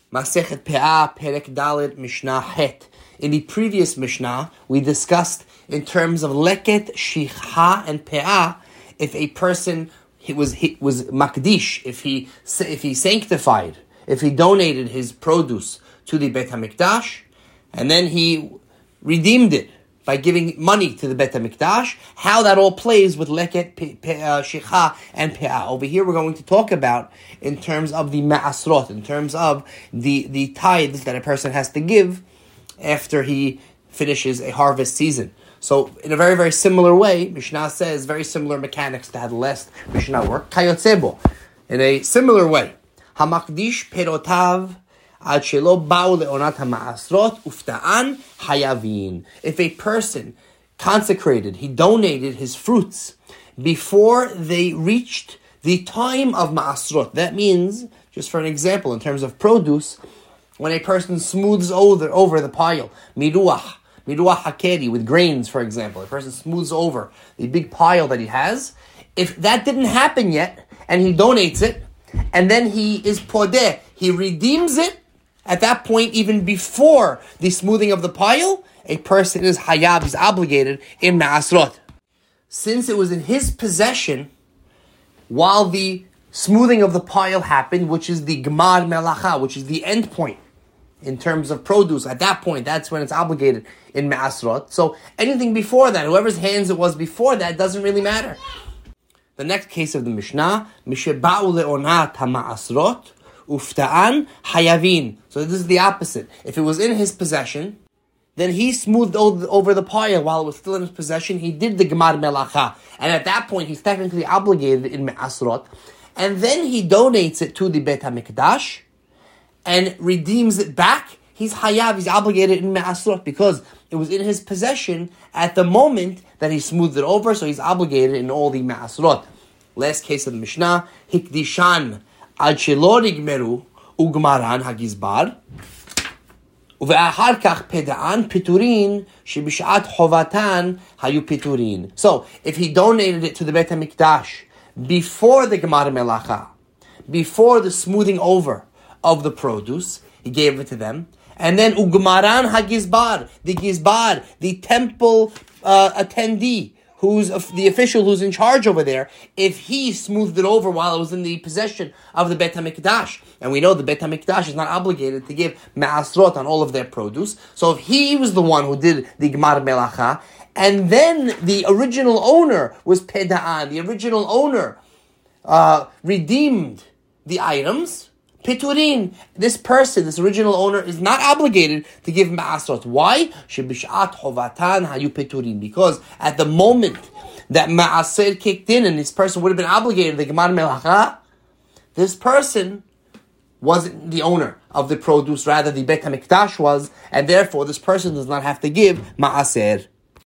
Masechet Pe'ah, Perek Dalet, Mishnah Het. In the previous Mishnah, we discussed in terms of Leket, Shicha, and Pe'ah, if a person was Makdish, if he sanctified, if he donated his produce to the Beit HaMikdash, and then he redeemed it by giving money to the Beit HaMikdash, how that all plays with Leket, Shicha, and Pe'ah. Over here we're going to talk about in terms of the Ma'asrot, in terms of the tithes that a person has to give after he finishes a harvest season. So in a very, very similar way, Mishnah says very similar mechanics to how the last Mishnah worked. Kayotzebo. In a similar way. Hamakdish perotav ad shelo ba'u le'onat ha'ma'asrot ufta'an hayavin. If a person consecrated, he donated his fruits before they reached the time of ma'asrot. That means, just for an example, in terms of produce, when a person smooths over the pile, miruach hakeri, with grains, for example, a person smooths over the big pile that he has, if that didn't happen yet, and he donates it, and then he is podeh, he redeems it, at that point, even before the smoothing of the pile, a person is hayab, is obligated in ma'asrot. Since it was in his possession while the smoothing of the pile happened, which is the gmar melacha, which is the end point in terms of produce, at that point, that's when it's obligated in ma'asrot. So anything before that, whoever's hands it was before that, doesn't really matter. The next case of the Mishnah, Misheba'u le'onat ha'ma'asrot, ufta'an hayavin. So this is the opposite. If it was in his possession, then he smoothed over the pile while it was still in his possession. He did the Gemar Melacha. And at that point, he's technically obligated in Me'asrot. And then he donates it to the Beit HaMikdash and redeems it back. He's Hayav, he's obligated in Me'asrot because it was in his possession at the moment that he smoothed it over. So he's obligated in all the Me'asrot. Last case of the Mishnah, Hikdishan ad shelo nigmeru ugmaran hagizbar. ואחר כך פדען פיטורין שבשעת חובתן היו פיטורין. So, if he donated it to the Beit HaMikdash before the Gemar Melacha, before the smoothing over of the produce, he gave it to them, and then ugmaran hagizbar, the gizbar, the temple attendee, who's the official who's in charge over there, if he smoothed it over while it was in the possession of the Beit HaMikdash, and we know the Beit HaMikdash is not obligated to give ma'asrot on all of their produce, so if he was the one who did the Gemar Melacha, and then the original owner was Peda'an, the original owner redeemed the items, Piturin, this person, this original owner, is not obligated to give ma'asrot. Why? Shebishat hovatan hayu piturin. Because at the moment that ma'aser kicked in and this person would have been obligated to the Gemar Melacha, this person wasn't the owner of the produce, rather the Beit HaMikdash was, and therefore this person does not have to give ma'aser.